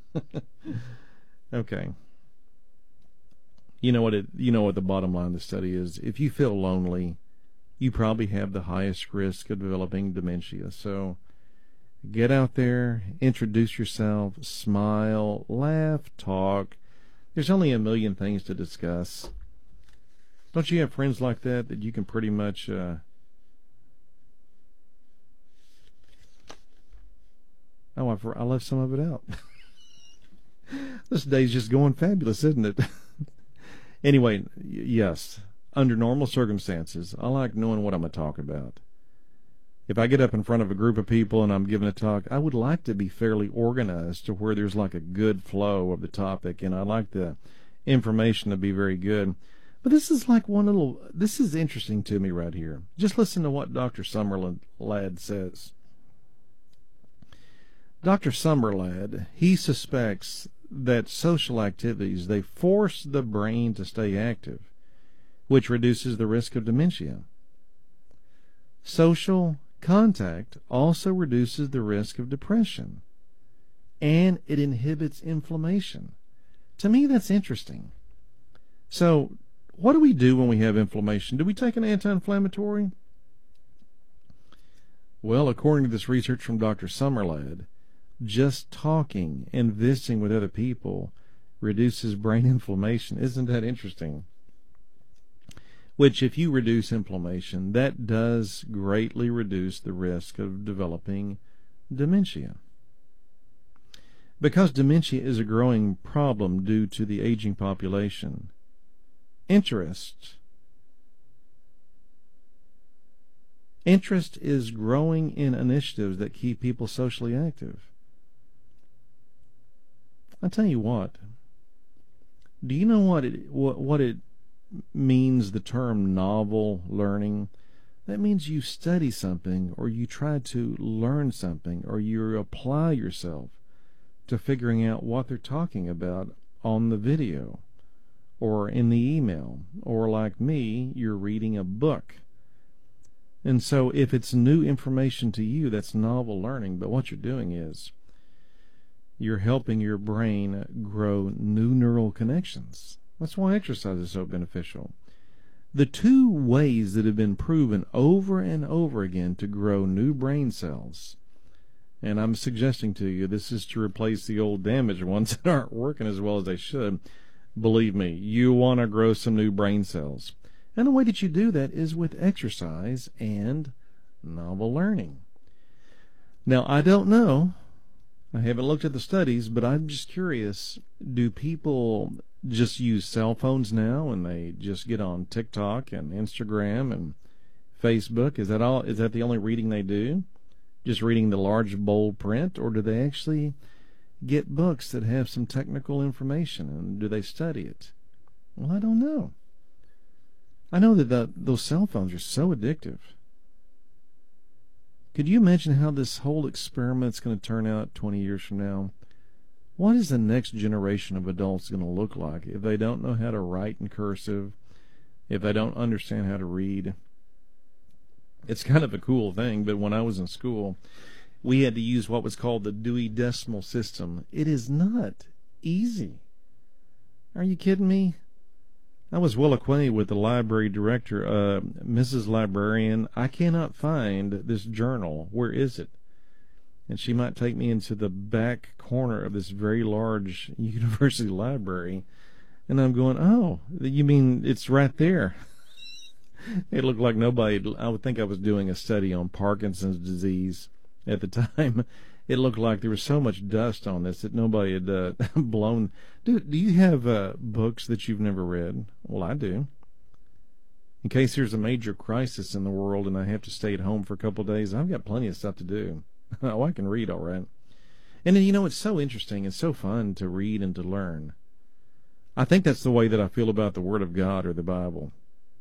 Okay. You know what it, you know what the bottom line of the study is. If you feel lonely, you probably have the highest risk of developing dementia. So get out there, introduce yourself, smile, laugh, talk. There's only a million things to discuss. Don't you have friends like that that you can pretty much uh, oh, I, I left some of it out. This day's just going fabulous, isn't it? Anyway, y- yes, under normal circumstances, I like knowing what I'm going to talk about. If I get up in front of a group of people and I'm giving a talk, I would like to be fairly organized to where there's like a good flow of the topic, and I like the information to be very good. But this is like one little, this is interesting to me right here. Just listen to what Doctor Summerlad says. Doctor Summerlad, he suspects that social activities, they force the brain to stay active, which reduces the risk of dementia. Social contact also reduces the risk of depression, and it inhibits inflammation. To me, that's interesting. So, what do we do when we have inflammation? Do we take an anti-inflammatory? Well, according to this research from Doctor Summerlad, just talking and visiting with other people reduces brain inflammation. Isn't that interesting? which if you reduce inflammation, that does greatly reduce the risk of developing dementia. Because dementia is a growing problem due to the aging population, interest interest is growing in initiatives that keep people socially active. I'll tell you what. Do you know what it what, what it means, the term novel learning? That means you study something, or you try to learn something, or you apply yourself to figuring out what they're talking about on the video or in the email, or like me, you're reading a book. And so if it's new information to you, that's novel learning, but what you're doing is you're helping your brain grow new neural connections. That's why exercise is so beneficial. The two ways that have been proven over and over again to grow new brain cells, and I'm suggesting to you this is to replace the old damaged ones that aren't working as well as they should. Believe me, you want to grow some new brain cells. And the way that you do that is with exercise and novel learning. Now, I don't know. I haven't looked at the studies, but I'm just curious. Do people just use cell phones now and they just get on TikTok and Instagram and Facebook? Is that all? Is that the only reading they do? Just reading the large, bold print? Or do they actually get books that have some technical information, and do they study it? Well, I don't know. I know that the, those cell phones are so addictive. Could you imagine how this whole experiment's going to turn out twenty years from now? What is the next generation of adults going to look like if they don't know how to write in cursive, if they don't understand how to read? It's kind of a cool thing, but when I was in school, we had to use what was called the Dewey Decimal System. It is not easy. Are you kidding me? I was well acquainted with the library director, uh, Missus Librarian. I cannot find this journal. Where is it? And she might take me into the back corner of this very large university library. And I'm going, oh, you mean it's right there? It looked like nobody, I would think I was doing a study on Parkinson's disease at the time. It looked like there was so much dust on this that nobody had uh, blown. Do, do you have uh, books that you've never read? Well, I do. In case there's a major crisis in the world and I have to stay at home for a couple of days, I've got plenty of stuff to do. Oh, I can read all right. And then, you know, it's so interesting. It's so fun to read and to learn. I think that's the way that I feel about the Word of God or the Bible.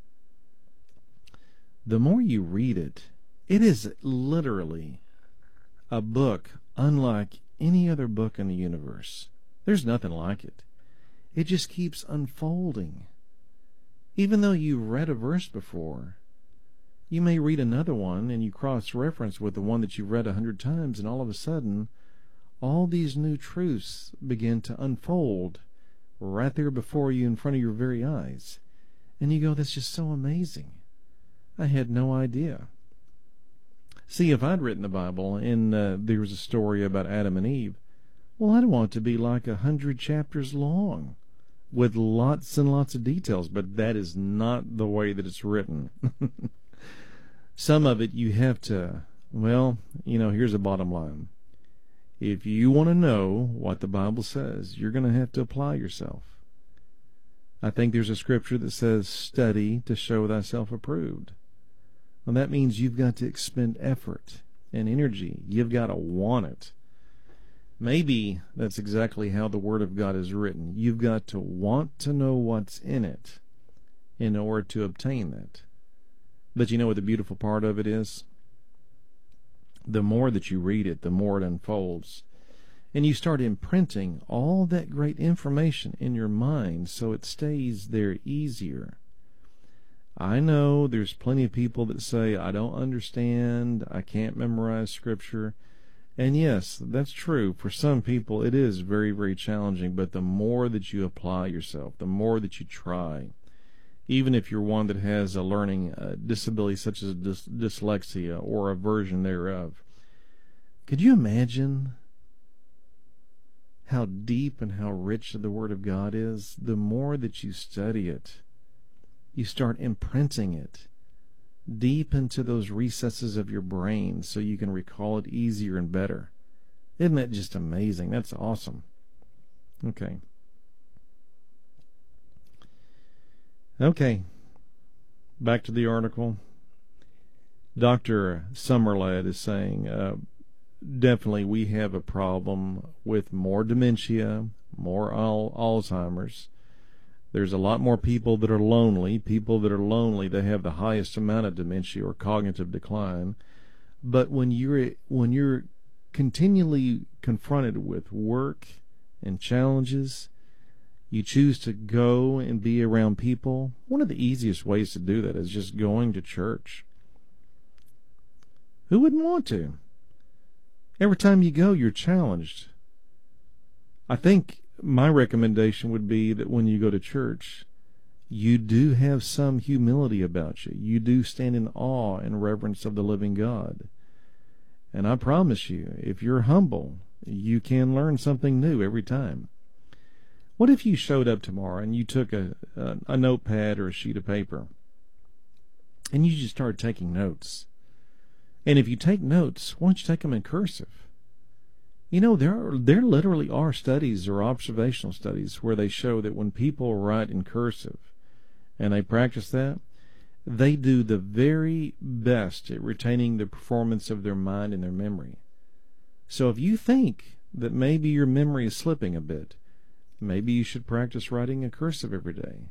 The more you read it, it is literally a book unlike any other book in the universe. There's nothing like it. It just keeps unfolding. Even though you've read a verse before, you may read another one and you cross-reference with the one that you've read a hundred times, and all of a sudden, all these new truths begin to unfold right there before you in front of your very eyes. And you go, that's just so amazing. I had no idea. See, if I'd written the Bible and uh, there was a story about Adam and Eve, well, I'd want it to be like a hundred chapters long with lots and lots of details, but that is not the way that it's written. Some of it you have to, well, you know, here's the bottom line. If you want to know what the Bible says, you're going to have to apply yourself. I think there's a scripture that says, study to show thyself approved. Well, that means you've got to expend effort and energy. You've got to want it. Maybe that's exactly how the Word of God is written. You've got to want to know what's in it in order to obtain that. But you know what the beautiful part of it is? The more that you read it, the more it unfolds. And you start imprinting all that great information in your mind so it stays there easier. I know there's plenty of people that say, I don't understand, I can't memorize Scripture. And yes, that's true. For some people, it is very, very challenging. But the more that you apply yourself, the more that you try, even if you're one that has a learning uh, disability such as dys- dyslexia or a version thereof, could you imagine how deep and how rich the Word of God is? The more that you study it, you start imprinting it deep into those recesses of your brain so you can recall it easier and better. Isn't that just amazing? That's awesome. Okay. Okay. Back to the article. Doctor Summerlad is saying, uh, definitely we have a problem with more dementia, more al- Alzheimer's. There's a lot more people that are lonely. People that are lonely, they have the highest amount of dementia or cognitive decline. But when you're when you're continually confronted with work and challenges, you choose to go and be around people. One of the easiest ways to do that is just going to church. Who wouldn't want to? Every time you go, you're challenged. I think my recommendation would be that when you go to church, you do have some humility about you. You do stand in awe and reverence of the living God. And I promise you, if you're humble, you can learn something new every time. What if you showed up tomorrow and you took a, a, a notepad or a sheet of paper and you just started taking notes? And if you take notes, why don't you take them in cursive? You know, there are, there literally are studies or observational studies where they show that when people write in cursive and they practice that, they do the very best at retaining the performance of their mind and their memory. So if you think that maybe your memory is slipping a bit, maybe you should practice writing in cursive every day.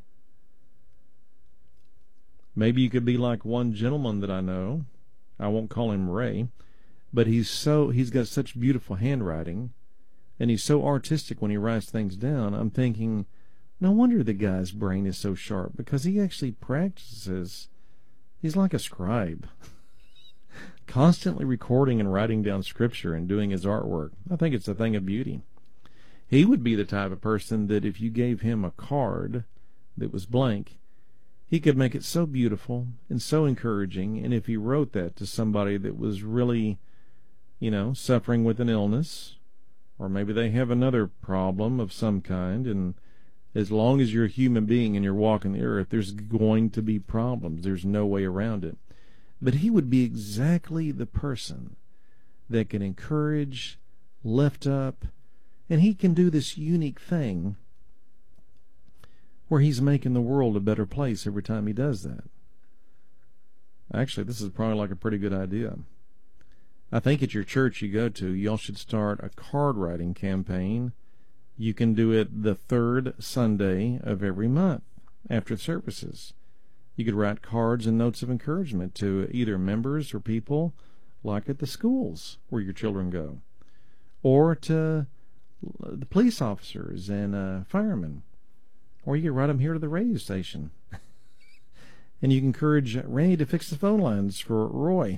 Maybe you could be like one gentleman that I know. I won't call him Ray, but he's so he's got such beautiful handwriting, and he's so artistic when he writes things down. I'm thinking, no wonder the guy's brain is so sharp, because he actually practices. He's like a scribe, constantly recording and writing down scripture and doing his artwork. I think it's a thing of beauty. He would be the type of person that if you gave him a card that was blank, he could make it so beautiful and so encouraging. And if he wrote that to somebody that was really, you know, suffering with an illness, or maybe they have another problem of some kind, and as long as you're a human being and you're walking the earth, there's going to be problems. There's no way around it. But he would be exactly the person that can encourage, lift up, and he can do this unique thing where he's making the world a better place every time he does that. Actually, this is probably like a pretty good idea. I think at your church you go to, y'all should start a card writing campaign. You can do it the third Sunday of every month after services. You could write cards and notes of encouragement to either members or people like at the schools where your children go, or to the police officers and uh, firemen. Or you could write them here to the radio station. And you can encourage Ray to fix the phone lines for Roy.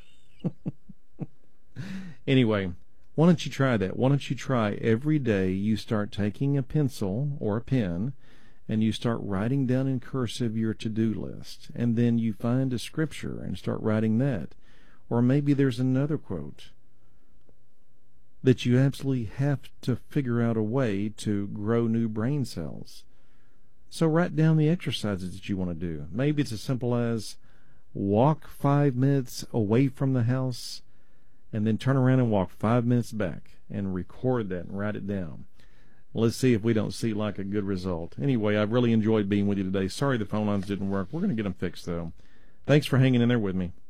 Anyway, why don't you try that? Why don't you try every day you start taking a pencil or a pen and you start writing down in cursive your to-do list. And then you find a scripture and start writing that. Or maybe there's another quote that you absolutely have to figure out a way to grow new brain cells. So write down the exercises that you want to do. Maybe it's as simple as walk five minutes away from the house and then turn around and walk five minutes back and record that and write it down. Let's see if we don't see like a good result. Anyway, I've really enjoyed being with you today. Sorry the phone lines didn't work. We're going to get them fixed, though. Thanks for hanging in there with me.